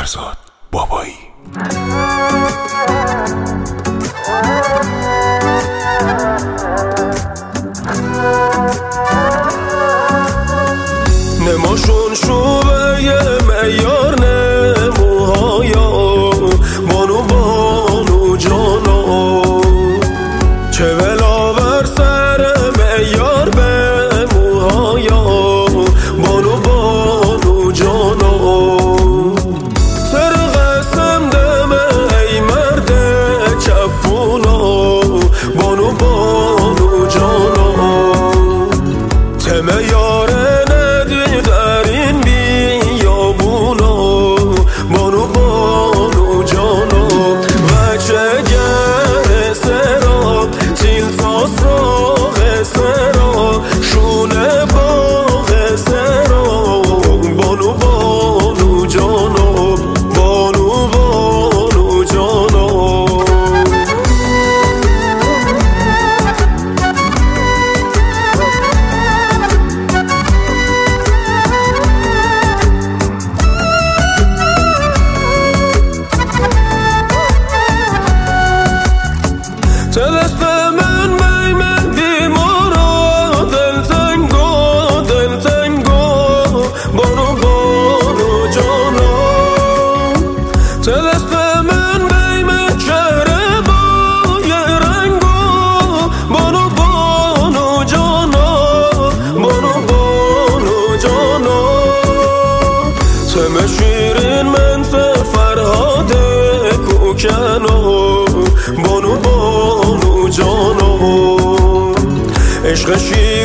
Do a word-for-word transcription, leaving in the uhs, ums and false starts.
فرزاد بابایی. نماشون شوبه میار نموهایا بانو بانو جانا چه بلاور سر میار به موهایا بانو بانو جانا سر قسم دم ای مرد چپونا بانو بانو جانا تمه یاره دست من می من بیمارا دل تنگو دل تنگو بانو بانو جانا دست من می من چهره با یه رنگو بانو بانو جانا بانو بانو جانا تم شیرین من فرهاد کوکنو بانو بانو جانو عشق شیر